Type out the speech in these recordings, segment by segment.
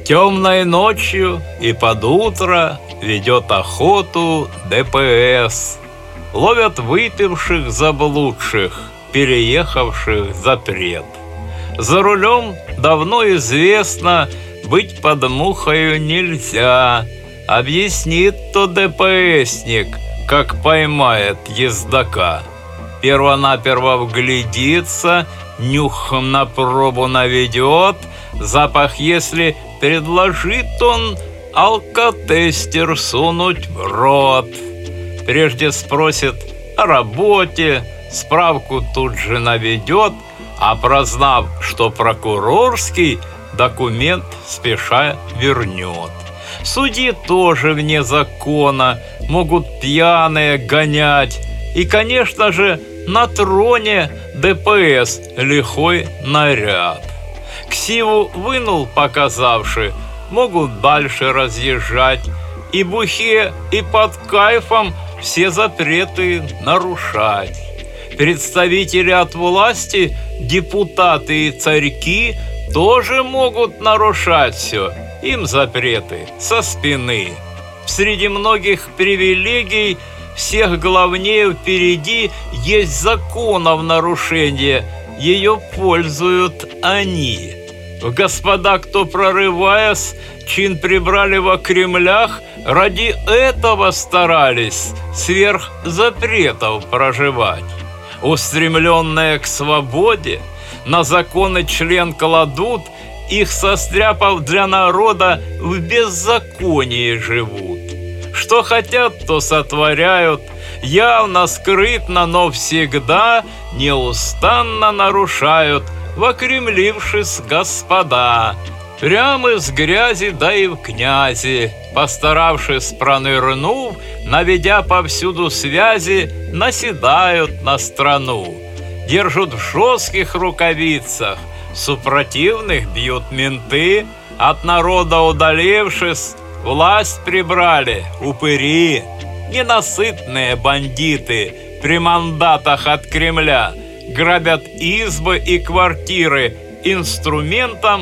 Темной ночью и под утро ведет охоту ДПС. Ловят выпивших заблудших, переехавших запрет. За рулем давно известно, быть под мухою нельзя. Объяснит то ДПСник, как поймает ездака. Первонаперво вглядится, нюх на пробу наведет. Запах, если предложит он, алкотестер сунуть в рот. Прежде спросит о работе, справку тут же наведет, а прознав, что прокурорский, документ спеша вернет. Судьи тоже вне закона, могут пьяные гонять. И, конечно же, на троне ДПС лихой наряд. Ксиву вынул показавши, могут дальше разъезжать. И бухе, и под кайфом все запреты нарушать. Представители от власти, депутаты и царьки тоже могут нарушать все. Им запреты со спины. Среди многих привилегий всех главнее впереди есть законов нарушение. Ее пользуют они. Господа, кто прорываясь, чин прибрали во Кремлях, ради этого старались сверх запретов проживать. Устремленные к свободе, на законы член кладут, их состряпав для народа в беззаконии живут. Что хотят, то сотворяют, явно, скрытно, но всегда неустанно нарушают, вокремлившись господа. Прямо из грязи, да и в князи, постаравшись пронырнув, наведя повсюду связи, наседают на страну. Держат в жестких рукавицах, супротивных бьют менты, от народа удалившись, власть прибрали упыри, ненасытные бандиты при мандатах от Кремля, грабят избы и квартиры инструментом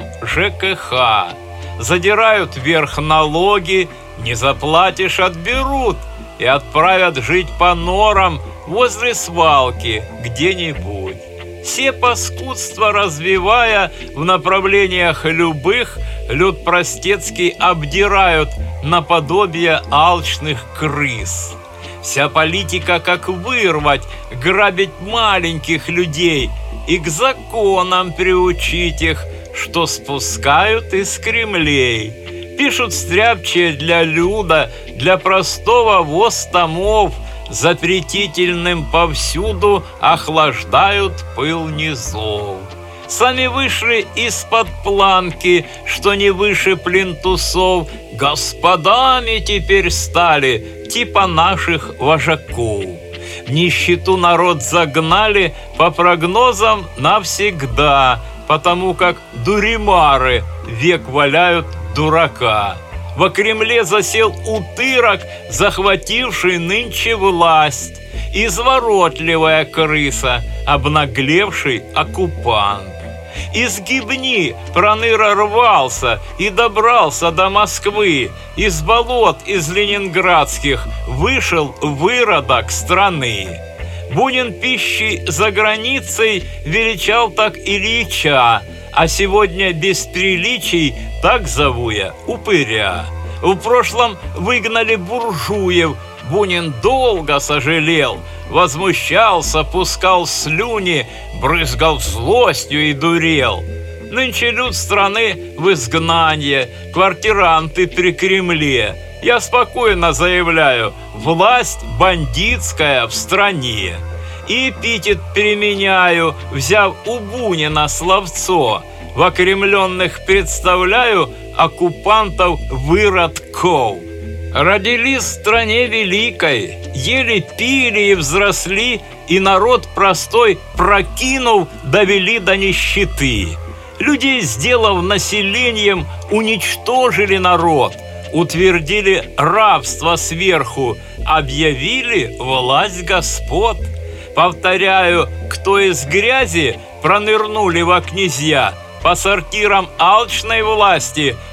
ЖКХ, задирают вверх налоги, не заплатишь — отберут и отправят жить по норам возле свалки где-нибудь. Все паскудства развивая в направлениях любых, люд простецкий обдирают наподобие алчных крыс. Вся политика как вырвать, грабить маленьких людей и к законам приучить их, что спускают из Кремлей. Пишут стряпчие для люда, для простого воз томов, запретительным повсюду охлаждают пыл низов. Сами вышли из-под планки, что не выше плинтусов, господами теперь стали, типа наших вожаков. В нищету народ загнали, по прогнозам, навсегда, потому как дуримары век валяют дурака. Во Кремле засел утырок, захвативший нынче власть, изворотливая крыса, обнаглевший оккупант. Из гибни проныра рвался и добрался до Москвы, из болот из ленинградских вышел выродок страны. Бунин пищей за границей величал так Ильича, а сегодня без приличий так зову я упыря. В прошлом выгнали буржуев, Бунин долго сожалел, возмущался, пускал слюни, брызгал злостью и дурел. Нынче люд страны в изгнании, квартиранты при Кремле. Я спокойно заявляю, власть бандитская в стране. И эпитет применяю, взяв у Бунина словцо. В окремленных представляю оккупантов выродков. Родились в стране великой, ели, пили и взросли, и народ простой, прокинув, довели до нищеты. Людей, сделав населением, уничтожили народ, утвердили рабство сверху, объявили власть господ. Повторяю, кто из грязи пронырнули во князья, по сортирам алчной власти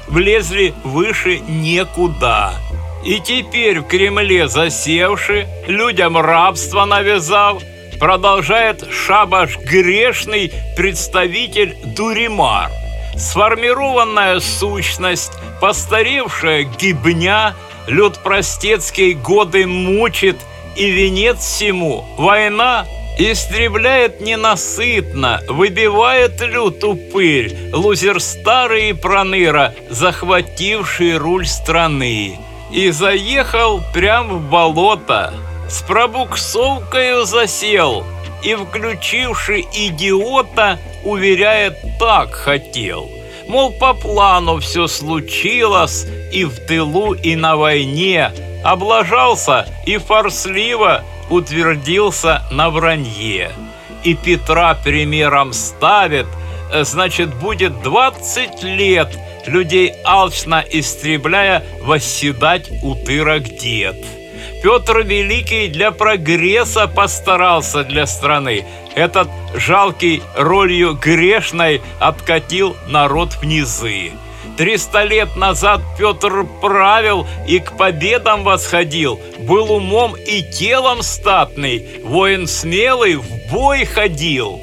влезли выше некуда. И теперь в Кремле засевший, людям рабство навязав, продолжает шабаш грешный представитель Дуримар. Сформированная сущность, постаревшая гибня, люд простецкий годы мучит, и венец всему — война. Истребляет ненасытно, выбивает люд упырь, лузер старый и проныра, захвативший руль страны. И заехал прям в болото, с пробуксовкою засел, и, включивший идиота, уверяет, так хотел. Мол, по плану все случилось и в тылу, и на войне, облажался и форсливо утвердился на вранье. И Петра примером ставит, значит, будет 20 лет, людей алчно истребляя, восседать утырок дед. Петр Великий для прогресса постарался для страны. Этот жалкий ролью грешной откатил народ в низы. 300 лет назад Петр правил и к победам восходил, был умом и телом статный, воин смелый, в бой ходил.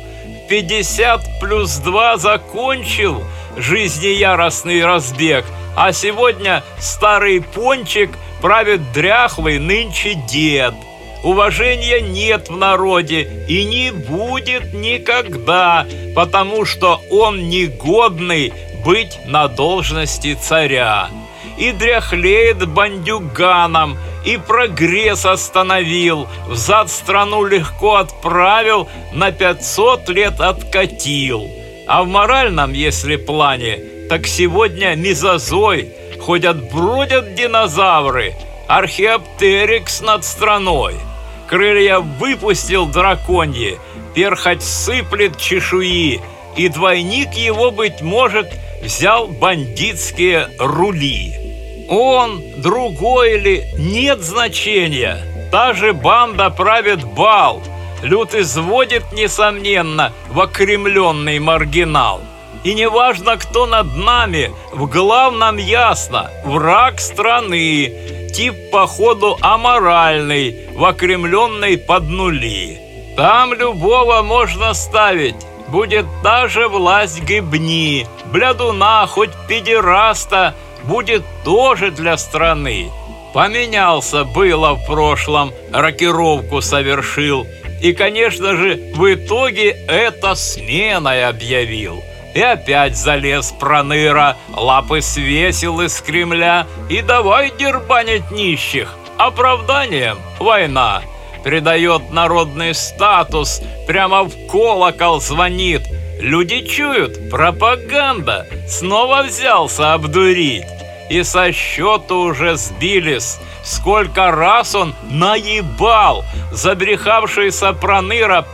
50+2 закончил жизнеяростный разбег, а сегодня старый пончик правит дряхлый нынче дед. Уважения нет в народе и не будет никогда, потому что он негодный быть на должности царя. И дряхлеет бандюганом, и прогресс остановил, взад страну легко отправил, на 500 лет откатил. А в моральном, если плане, так сегодня мезозой, ходят-бродят динозавры, археоптерикс над страной. Крылья выпустил драконьи, перхоть сыплет чешуи, и двойник его, быть может, взял бандитские рули. Он, другой ли, нет значения. Та же банда правит бал. Люд изводит, несомненно, в окремленный маргинал. И неважно, кто над нами, в главном ясно — враг страны. Тип, походу, аморальный, в окремленной под нули. Там любого можно ставить, будет та же власть гибни. Блядуна, хоть педераста, будет тоже для страны. Поменялся было в прошлом, рокировку совершил. И, конечно же, в итоге это сменой объявил. И опять залез проныра, лапы свесил из Кремля, и давай дербанить нищих. Оправданием война. Придает народный статус, прямо в колокол звонит. Люди чуют, пропаганда, снова взялся обдурить. И со счету уже сбились, сколько раз он наебал, забрехавшийся проныра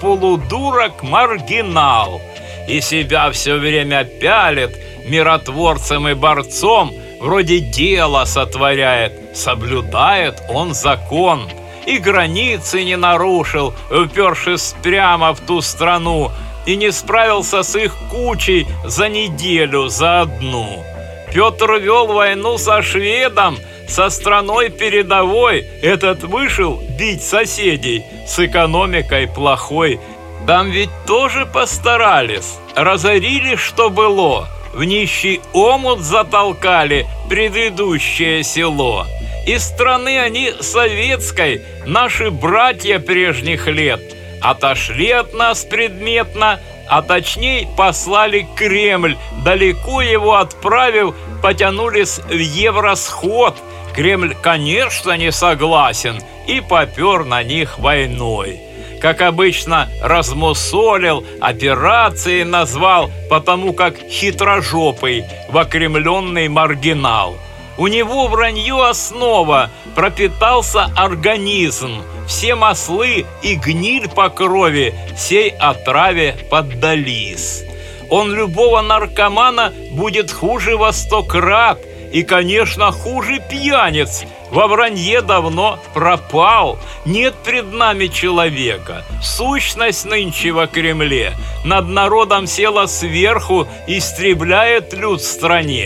полудурок-маргинал. И себя все время пялит миротворцем и борцом, вроде дела сотворяет, соблюдает он закон. И границы не нарушил, упершись прямо в ту страну, и не справился с их кучей за неделю, за одну. Петр вел войну со шведом, со страной передовой. Этот вышел бить соседей с экономикой плохой. Там ведь тоже постарались, разорили, что было, в нищий омут затолкали предыдущее село. Из страны они советской, наши братья прежних лет, отошли от нас предметно, а точнее послали Кремль, далеко его отправив, потянулись в евросход. Кремль, конечно, не согласен и попер на них войной. Как обычно, размусолил, операции назвал, потому как хитрожопый, вокремленный маргинал. У него вранье основа, пропитался организм, все маслы и гниль по крови сей отраве поддались. Он любого наркомана будет хуже во 100 крат, и, конечно, хуже пьяниц. Во вранье давно пропал, нет пред нами человека. Сущность нынче во Кремле над народом села сверху, истребляет люд в стране.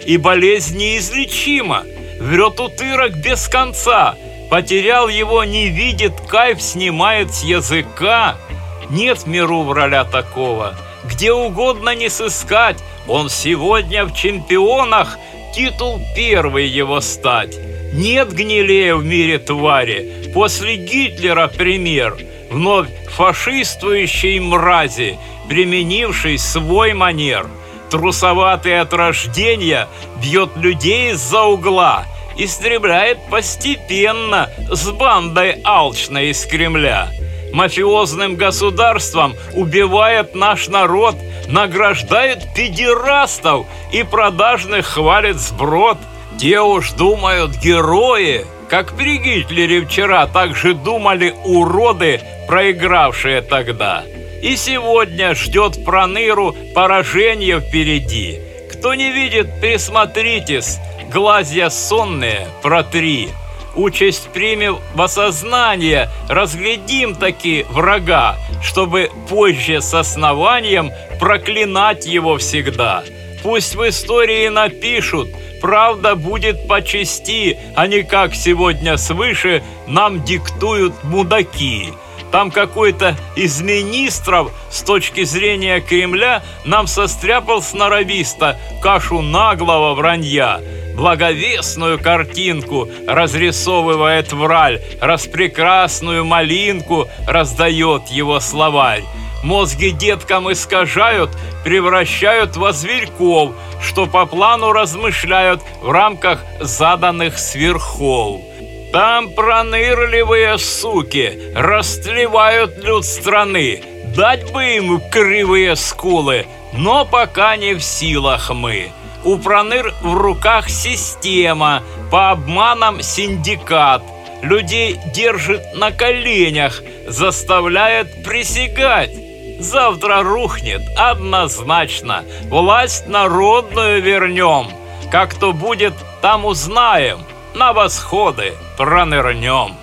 и болезнь неизлечима. Врет утырок без конца, потерял его, не видит, кайф снимает с языка. Нет в миру враля такого, где угодно не сыскать. Он сегодня в чемпионах, титул первый его стать. Нет гнилее в мире твари, после Гитлера пример, вновь фашистующей мрази, применивший свой манер. Трусоватый от рождения бьет людей из-за угла, истребляет постепенно с бандой алчной из Кремля. Мафиозным государством убивает наш народ, награждает педерастов и продажных хвалит сброд. Те уж думают герои, как при Гитлере вчера, так же думали уроды, проигравшие тогда. И сегодня ждет проныру поражение впереди. Кто не видит, присмотритесь, глазья сонные протри. Участь примем в осознание, разглядим таки врага, чтобы позже с основанием проклинать его всегда. Пусть в истории напишут, правда будет по чести, а не как сегодня свыше нам диктуют мудаки. Там какой-то из министров с точки зрения Кремля нам состряпал сноровисто кашу наглого вранья. Благовестную картинку разрисовывает враль, распрекрасную малинку раздает его словарь. Мозги деткам искажают, превращают во зверьков, что по плану размышляют в рамках заданных сверхов. Там пронырливые суки растлевают люд страны, дать бы им кривые скулы, но пока не в силах мы. У проныр в руках система, по обманам синдикат. Людей держит на коленях, заставляет присягать. Завтра рухнет однозначно, власть народную вернем. Как то будет, там узнаем, на восходы пронырнем.